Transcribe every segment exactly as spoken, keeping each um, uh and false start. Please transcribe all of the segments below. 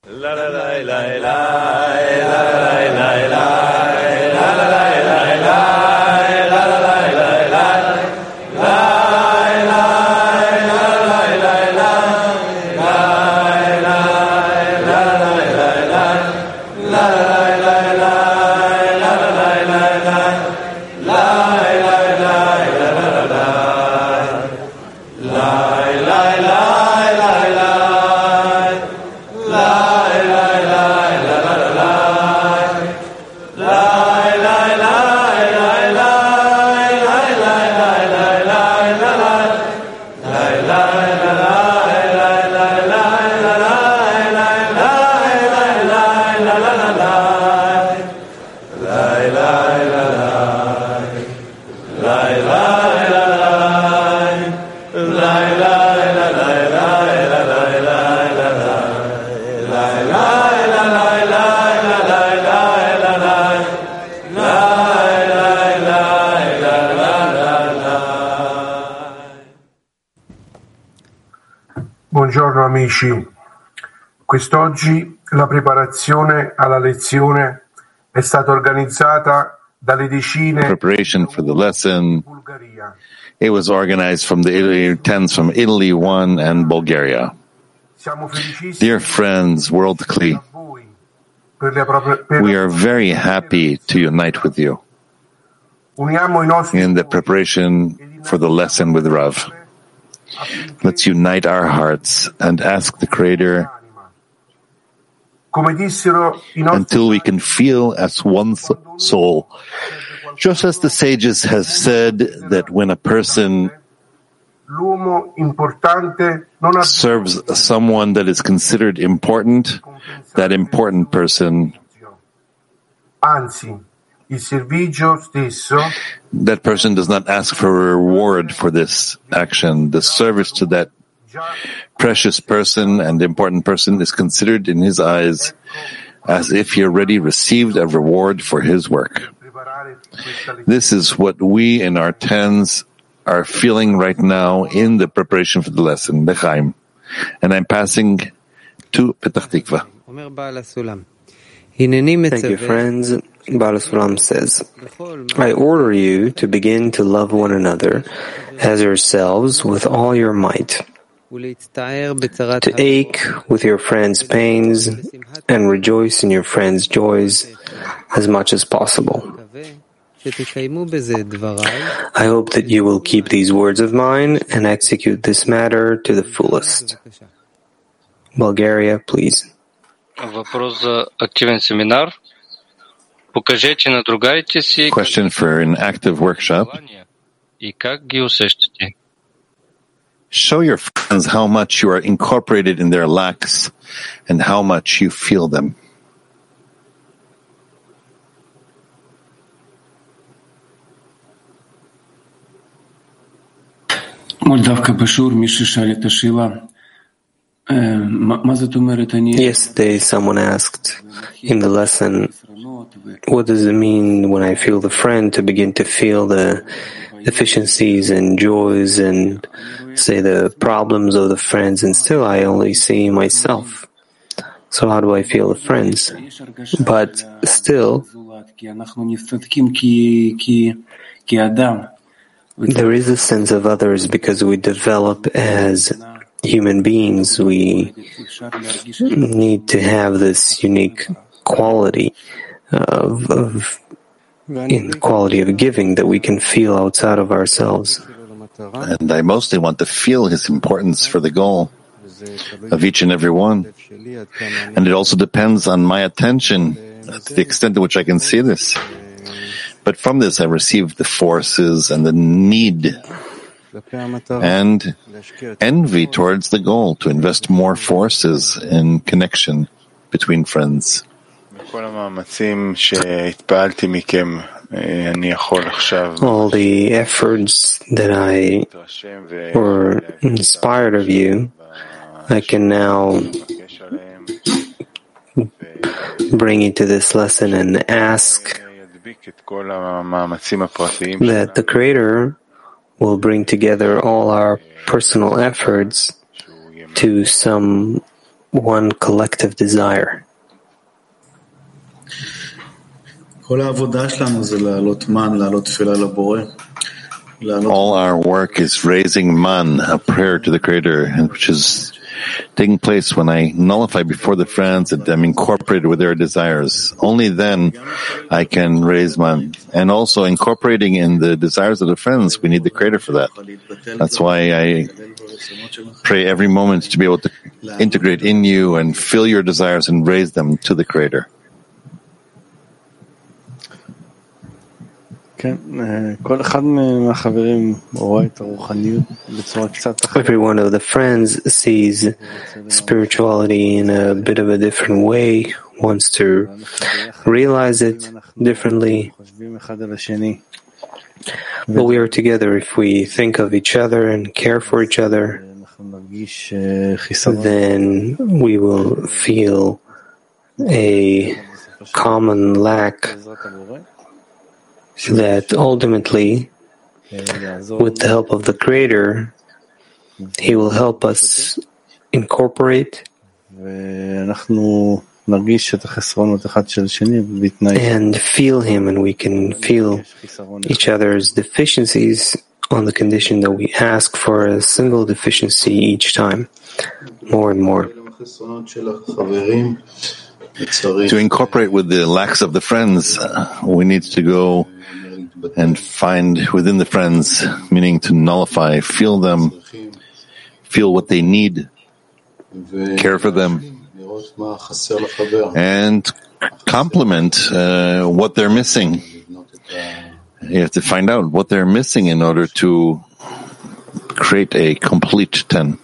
Buongiorno amici, quest'oggi la preparazione alla lezione è stata organizzata dalle decine Preparation for the lesson. It was organized from the Italy, tens from Italy, one, and Bulgaria. Dear friends, worldly, we are very happy to unite with you in the preparation for the lesson with Rav. Let's unite our hearts and ask the Creator until we can feel as one soul. Just as the sages have said that when a person serves someone that is considered important, that important person, that person does not ask for a reward for this action. The service to that precious person and important person is considered in his eyes as if he already received a reward for his work. This is what we in our tens are feeling right now in the preparation for the lesson, L'chaim. And I'm passing to Petach Tikva. Thank you, friends. Baal HaSulam says, I order you to begin to love one another as yourselves with all your might, to ache with your friends' pains and rejoice in your friends' joys as much as possible. I hope that you will keep these words of mine and execute this matter to the fullest. Bulgaria, please. Question for an active workshop. Show your friends how much you are incorporated in their lacks and how much you feel them. Yesterday someone asked in the lesson, what does it mean when I feel the friend to begin to feel the deficiencies and joys and say the problems of the friends, and still I only see myself. So how do I feel the friends? But still, there is a sense of others because we develop as human beings. We need to have this unique quality of, of in quality of giving that we can feel outside of ourselves. And I mostly want to feel his importance for the goal of each and every one. And it also depends on my attention to the extent to which I can see this. But from this I receive the forces and the need and envy towards the goal to invest more forces in connection between friends. All the efforts that I were inspired of you, I can now bring into this lesson and ask that the Creator will bring together all our personal efforts to some one collective desire. All our work is raising man, a prayer to the Creator, which is taking place when I nullify before the friends and I'm incorporated with their desires. Only then I can raise man. And also incorporating in the desires of the friends, we need the Creator for that. That's why I pray every moment to be able to integrate in you and fill your desires and raise them to the Creator. Every one of the friends sees spirituality in a bit of a different way, wants to realize it differently. But we are together if we think of each other and care for each other, then we will feel a common lack that ultimately, with the help of the Creator, He will help us incorporate and feel Him, and we can feel each other's deficiencies on the condition that we ask for a single deficiency each time, more and more. To incorporate with the lacks of the friends, uh, we need to go and find within the friends, meaning to nullify, feel them, feel what they need, care for them, and complement uh, what they're missing. You have to find out what they're missing in order to create a complete ten.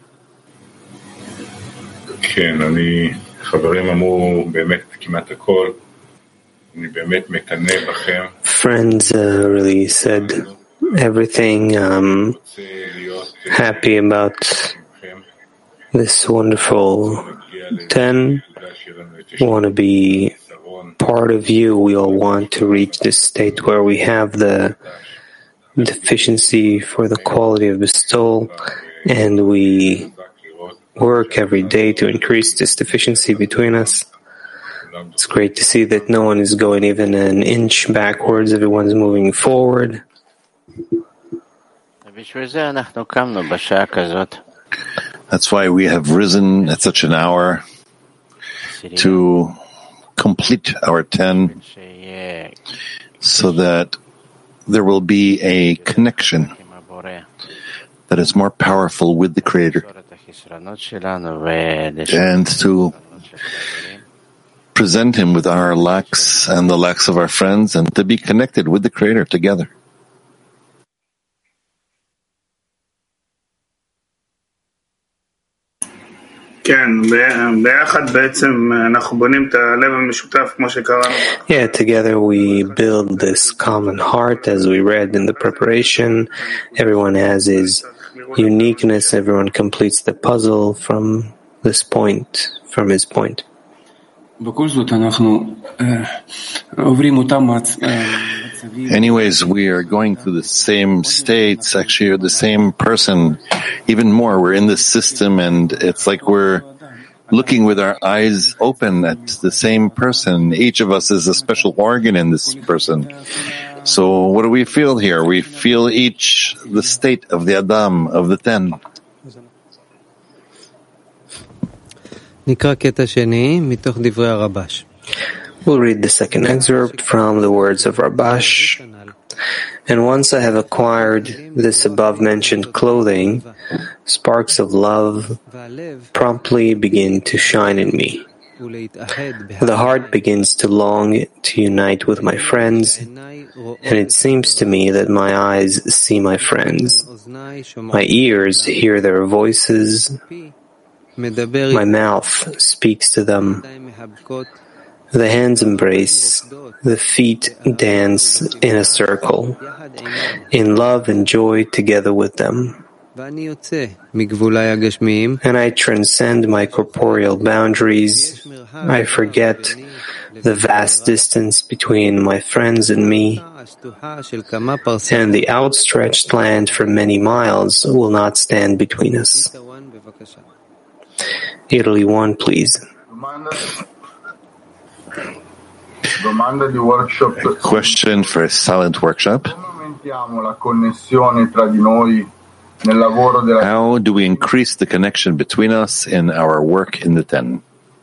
כן, אני, חברים אמרו באמת כמעט הכל. אני באמת מקנא בכם. Friends uh, really said everything. I'm happy about this wonderful ten. Want to be part of you. We all want to reach this state where we have the deficiency for the quality of bestowal, and we work every day to increase this deficiency between us. It's great to see that no one is going even an inch backwards, everyone's moving forward. That's why we have risen at such an hour to complete our ten, so that there will be a connection that is more powerful with the Creator, and to present Him with our lacks and the lacks of our friends, and to be connected with the Creator together. Yeah, together we build this common heart, as we read in the preparation. Everyone has his uniqueness, everyone completes the puzzle from this point, from his point. Anyways, we are going through the same states, actually, you're the same person, even more. We're in this system, and it's like we're looking with our eyes open at the same person. Each of us is a special organ in this person. So what do we feel here? We feel each the state of the Adam, of the ten. We'll read the second excerpt from the words of Rabash. And once I have acquired this above-mentioned clothing, sparks of love promptly begin to shine in me. The heart begins to long to unite with my friends, and it seems to me that my eyes see my friends, my ears hear their voices, my mouth speaks to them, the hands embrace, the feet dance in a circle, in love and joy together with them. And I transcend my corporeal boundaries. I forget the vast distance between my friends and me, and the outstretched land for many miles will not stand between us. Italy one, please. A question for a silent workshop. How do we increase the connection between us in our work in the ten?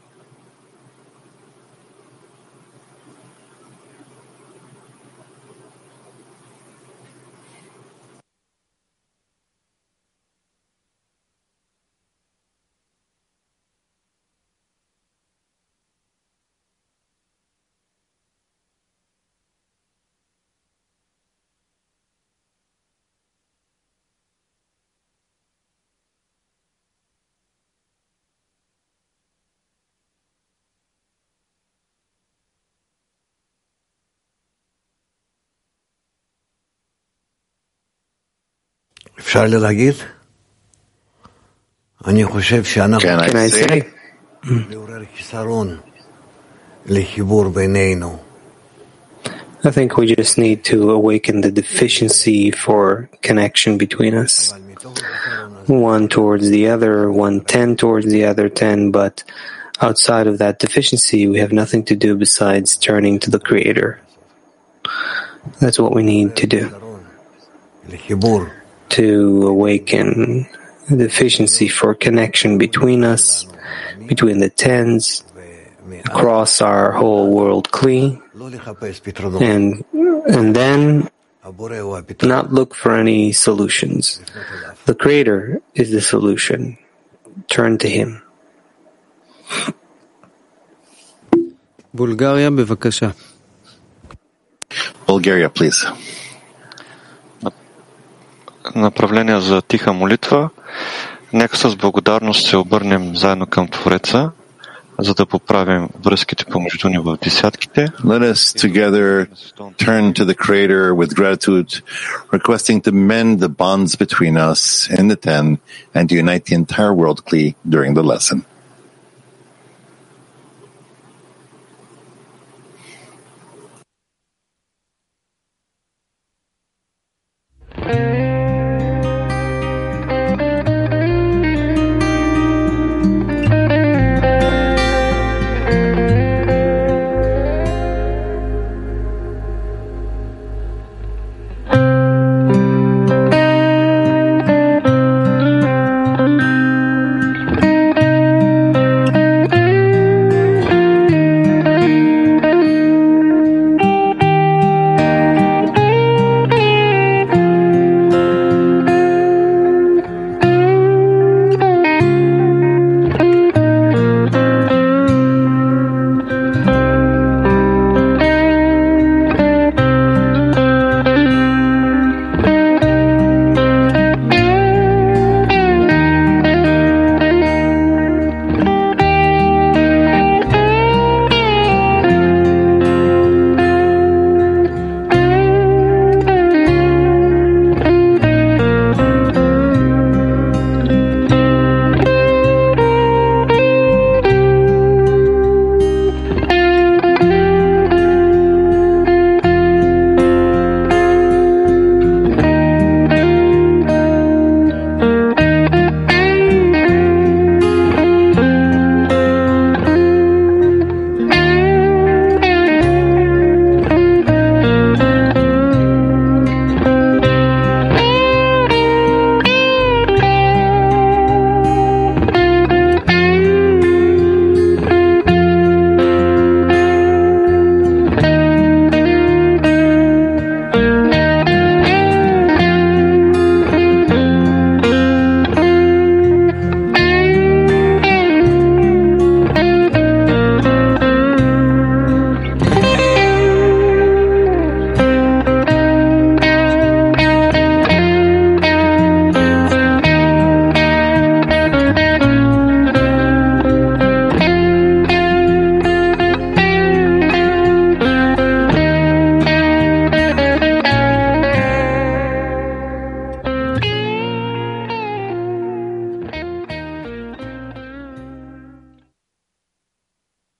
Can I say? I think we just need to awaken the deficiency for connection between us. One towards the other, one ten towards the other ten, but outside of that deficiency, we have nothing to do besides turning to the Creator. That's what we need to do. To awaken the deficiency for connection between us, between the tens, across our whole world clean, and and then not look for any solutions. The Creator is the solution. Turn to Him. Bulgaria, bevakasha. Bulgaria, please. Направление за тиха молитва. Нека с благодарност се обърнем заедно към Твореца, за да поправим връзките помежду ни в десятките. Let us together turn to the Creator with gratitude, requesting to mend the bonds between us in the ten and to unite the entire world during the lesson.